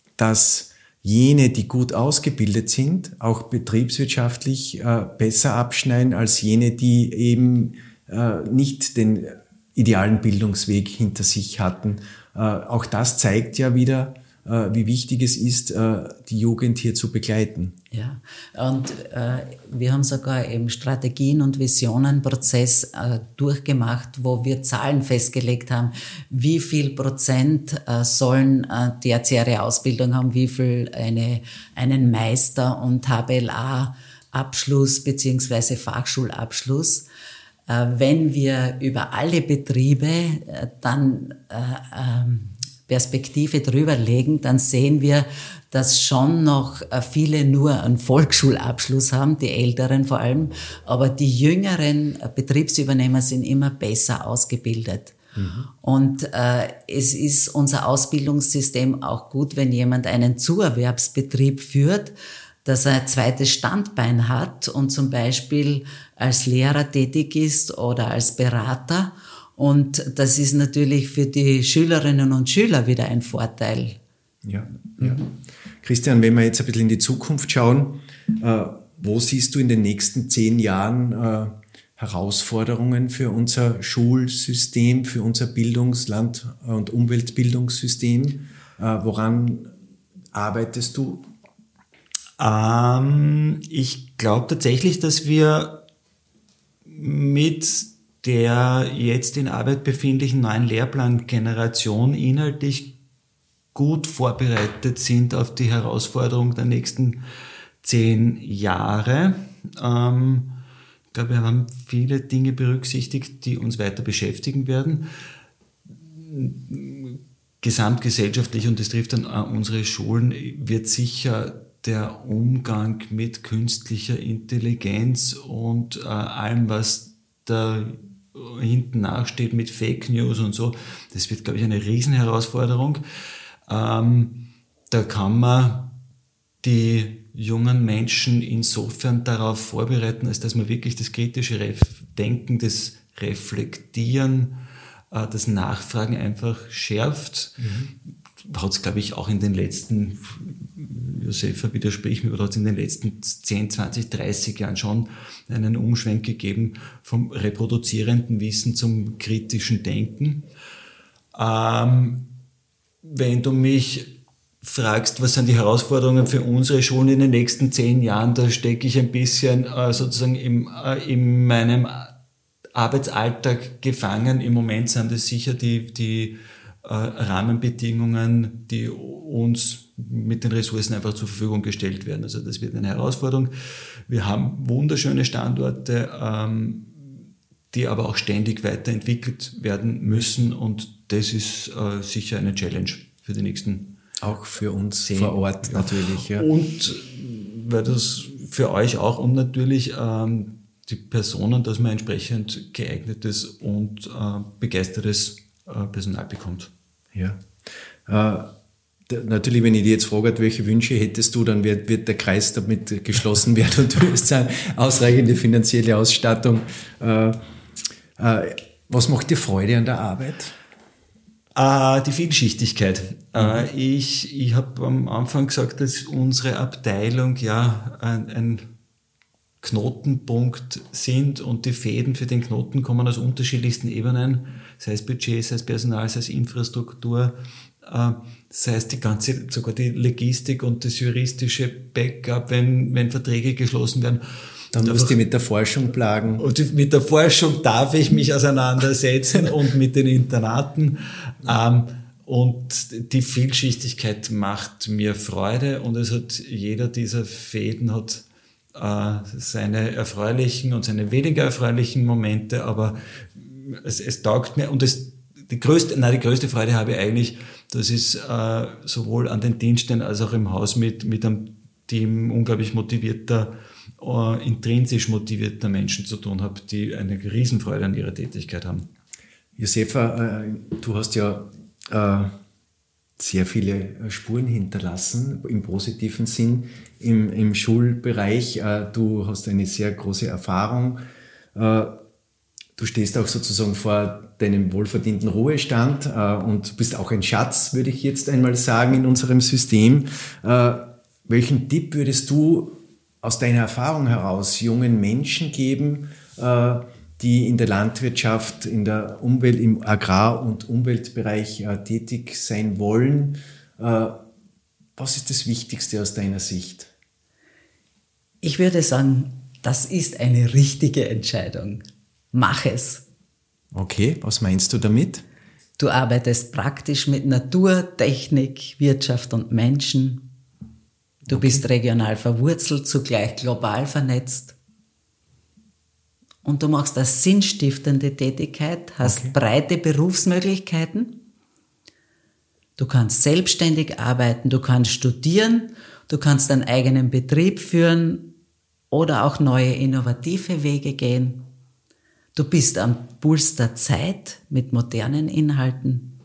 dass jene, die gut ausgebildet sind, auch betriebswirtschaftlich äh, besser abschneiden als jene, die eben äh, nicht den idealen Bildungsweg hinter sich hatten. Äh, auch das zeigt ja wieder, wie wichtig es ist, die Jugend hier zu begleiten. Ja, und äh, wir haben sogar eben Strategien- und Visionenprozess äh, durchgemacht, wo wir Zahlen festgelegt haben, wie viel Prozent äh, sollen äh, tertiäre Ausbildung haben, wie viel eine, einen Meister- und H B L A-Abschluss beziehungsweise Fachschulabschluss. Äh, wenn wir über alle Betriebe äh, dann äh, äh, Perspektive drüber legen, dann sehen wir, dass schon noch viele nur einen Volksschulabschluss haben, die Älteren vor allem, aber die jüngeren Betriebsübernehmer sind immer besser ausgebildet. Mhm. Und äh, es ist unser Ausbildungssystem auch gut, wenn jemand einen Zuerwerbsbetrieb führt, dass er ein zweites Standbein hat und zum Beispiel als Lehrer tätig ist oder als Berater. Und das ist natürlich für die Schülerinnen und Schüler wieder ein Vorteil. Ja, ja. Mhm. Christian, wenn wir jetzt ein bisschen in die Zukunft schauen, äh, wo siehst du in den nächsten zehn Jahren äh, Herausforderungen für unser Schulsystem, für unser Bildungs-, Land- und Umweltbildungssystem? Äh, woran arbeitest du? Ähm, ich glaube tatsächlich, dass wir mit der jetzt in Arbeit befindlichen neuen Lehrplangeneration inhaltlich gut vorbereitet sind auf die Herausforderung der nächsten zehn Jahre. Ähm, ich glaube, wir haben viele Dinge berücksichtigt, die uns weiter beschäftigen werden. Gesamtgesellschaftlich, und das trifft dann auch unsere Schulen, wird sicher der Umgang mit künstlicher Intelligenz und äh, allem, was da hinten nachsteht mit Fake News und so, das wird, glaube ich, eine Riesenherausforderung. Ähm, da kann man die jungen Menschen insofern darauf vorbereiten, als dass man wirklich das kritische Ref- Denken, das Reflektieren, äh, das Nachfragen einfach schärft. Mhm. Hat es, glaube ich, auch in den letzten, Josefa widerspricht mir, oder hat es in den letzten zehn, zwanzig, dreißig Jahren schon einen Umschwenk gegeben vom reproduzierenden Wissen zum kritischen Denken. Ähm, wenn du mich fragst, was sind die Herausforderungen für unsere Schulen in den nächsten zehn Jahren, da stecke ich ein bisschen äh, sozusagen im, äh, in meinem Arbeitsalltag gefangen. Im Moment sind es sicher die, die äh, Rahmenbedingungen, die uns mit den Ressourcen einfach zur Verfügung gestellt werden. Also das wird eine Herausforderung. Wir haben wunderschöne Standorte, ähm, die aber auch ständig weiterentwickelt werden müssen, und das ist äh, sicher eine Challenge für die nächsten Auch für uns zehn, vor Ort ja. natürlich. Ja. Und weil das für euch auch, und natürlich ähm, die Personen, dass man entsprechend geeignetes und äh, begeistertes äh, Personal bekommt. Ja. Äh, d- natürlich, wenn ich dir jetzt frage, welche Wünsche hättest du, dann wird, wird der Kreis damit geschlossen werden und du wirst sagen, ausreichende finanzielle Ausstattung. Äh, äh, was macht dir Freude an der Arbeit? Äh, die Vielschichtigkeit. Mhm. Äh, ich ich habe am Anfang gesagt, dass unsere Abteilung ja ein, ein Knotenpunkt sind, und die Fäden für den Knoten kommen aus unterschiedlichsten Ebenen, sei es Budget, sei es Personal, sei es Infrastruktur, äh, sei es die ganze, sogar die Logistik und das juristische Backup, wenn, wenn Verträge geschlossen werden. Dann und musst du mit der Forschung plagen. Und mit der Forschung darf ich mich auseinandersetzen und mit den Internaten. Ähm, und die Vielschichtigkeit macht mir Freude, und es hat, jeder dieser Fäden hat seine erfreulichen und seine weniger erfreulichen Momente, aber es, es taugt mir, und es, die größte, nein, die größte Freude habe ich eigentlich, dass ich äh, sowohl an den Dienststellen als auch im Haus mit, mit einem Team unglaublich motivierter, äh, intrinsisch motivierter Menschen zu tun habe, die eine Riesenfreude an ihrer Tätigkeit haben. Josefa, äh, du hast ja äh, sehr viele Spuren hinterlassen, im positiven Sinn, im, im Schulbereich. Du hast eine sehr große Erfahrung. Du stehst auch sozusagen vor deinem wohlverdienten Ruhestand und bist auch ein Schatz, würde ich jetzt einmal sagen, in unserem System. Welchen Tipp würdest du aus deiner Erfahrung heraus jungen Menschen geben, die in der Landwirtschaft, in der Umwelt, im Agrar- und Umweltbereich äh, tätig sein wollen? Äh, was ist das Wichtigste aus deiner Sicht? Ich würde sagen, das ist eine richtige Entscheidung. Mach es. Okay, was meinst du damit? Du arbeitest praktisch mit Natur, Technik, Wirtschaft und Menschen. Du okay. bist regional verwurzelt, zugleich global vernetzt. Und du machst eine sinnstiftende Tätigkeit, hast okay. breite Berufsmöglichkeiten. Du kannst selbstständig arbeiten, du kannst studieren, du kannst einen eigenen Betrieb führen oder auch neue innovative Wege gehen. Du bist am Puls der Zeit mit modernen Inhalten.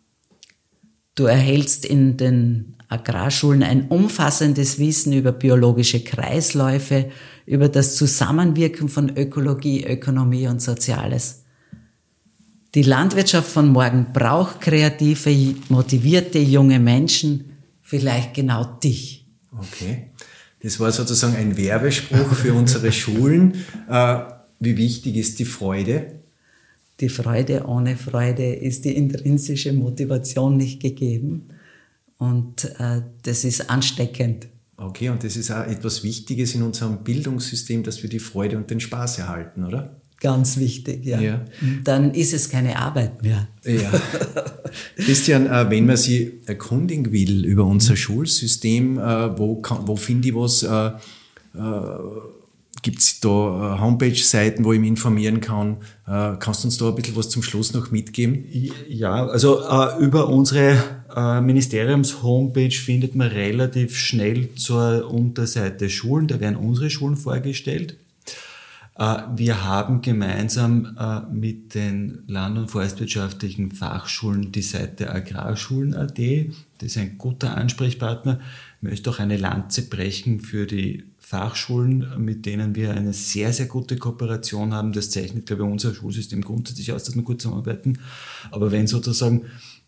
Du erhältst in den Agrarschulen ein umfassendes Wissen über biologische Kreisläufe, über das Zusammenwirken von Ökologie, Ökonomie und Soziales. Die Landwirtschaft von morgen braucht kreative, motivierte junge Menschen, vielleicht genau dich. Okay, das war sozusagen ein Werbespruch für unsere Schulen. Äh, wie wichtig ist die Freude? Die Freude ohne Freude ist die intrinsische Motivation nicht gegeben. Und äh, das ist ansteckend. Okay, und das ist auch etwas Wichtiges in unserem Bildungssystem, dass wir die Freude und den Spaß erhalten, oder? Ganz wichtig, ja. ja. Dann ist es keine Arbeit mehr. Ja. Christian, äh, wenn man sich erkundigen will über unser Schulsystem, äh, wo, kann, wo finde ich was? Äh, äh, Gibt es da Homepage-Seiten, wo ich mich informieren kann? Äh, kannst du uns da ein bisschen was zum Schluss noch mitgeben? Ja, also äh, über unsere äh, Ministeriums-Homepage findet man relativ schnell zur Unterseite Schulen. Da werden unsere Schulen vorgestellt. Äh, wir haben gemeinsam äh, mit den land- und forstwirtschaftlichen Fachschulen die Seite agrarschulen punkt a t. Das ist ein guter Ansprechpartner. Ich möchte auch eine Lanze brechen für die Fachschulen, mit denen wir eine sehr, sehr gute Kooperation haben. Das zeichnet, glaube ich, unser Schulsystem grundsätzlich aus, dass wir gut zusammenarbeiten. Aber wenn sozusagen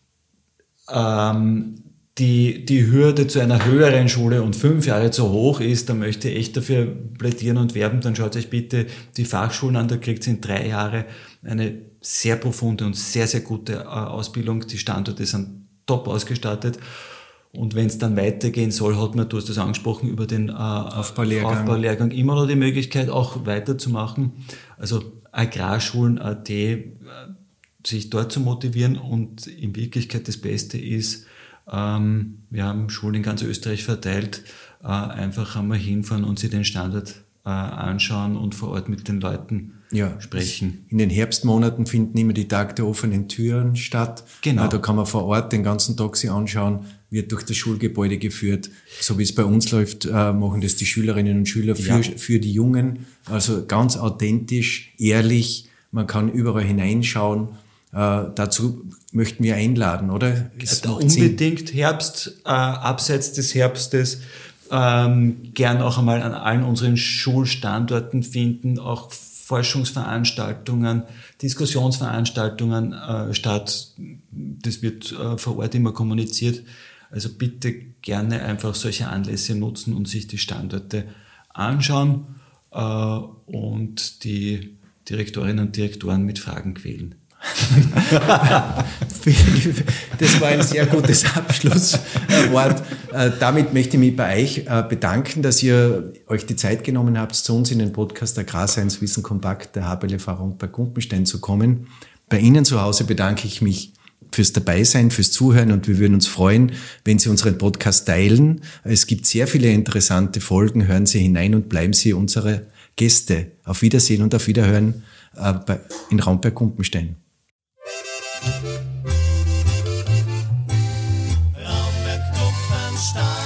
ähm, die, die Hürde zu einer höheren Schule und fünf Jahre zu hoch ist, dann möchte ich echt dafür plädieren und werben, dann schaut euch bitte die Fachschulen an, da kriegt ihr in drei Jahre eine sehr profunde und sehr, sehr gute äh, Ausbildung. Die Standorte sind top ausgestattet. Und wenn es dann weitergehen soll, hat man, du hast das angesprochen, über den äh, Aufbaulehrgang. Aufbaulehrgang immer noch die Möglichkeit, auch weiterzumachen. Also agrarschulen punkt a t, sich dort zu motivieren. Und in Wirklichkeit das Beste ist, ähm, wir haben Schulen in ganz Österreich verteilt, äh, einfach einmal hinfahren und sich den Standort äh, anschauen und vor Ort mit den Leuten ja, sprechen. In den Herbstmonaten finden immer die Tag der offenen Türen statt. Genau. Da kann man vor Ort den ganzen Tag sich anschauen, wird durch das Schulgebäude geführt. So wie es bei uns läuft, machen das die Schülerinnen und Schüler für, ja. für die Jungen. Also ganz authentisch, ehrlich. Man kann überall hineinschauen. Äh, dazu möchten wir einladen, oder? Es macht unbedingt Sinn. Herbst, äh, abseits des Herbstes, ähm, gern auch einmal an allen unseren Schulstandorten finden, auch Forschungsveranstaltungen, Diskussionsveranstaltungen äh, statt. Das wird äh, vor Ort immer kommuniziert. Also bitte gerne einfach solche Anlässe nutzen und sich die Standorte anschauen äh, und die Direktorinnen und Direktoren mit Fragen quälen. Das war ein sehr gutes Abschlusswort. Damit möchte ich mich bei euch bedanken, dass ihr euch die Zeit genommen habt, zu uns in den Podcast Agrarscience Wissen Kompakt der H B L V Rondberg-Gumpenstein zu kommen. Bei Ihnen zu Hause bedanke ich mich fürs Dabeisein, fürs Zuhören und wir würden uns freuen, wenn Sie unseren Podcast teilen. Es gibt sehr viele interessante Folgen. Hören Sie hinein und bleiben Sie unsere Gäste. Auf Wiedersehen und auf Wiederhören in Rondberg-Gumpenstein. Rondberg-Gumpenstein.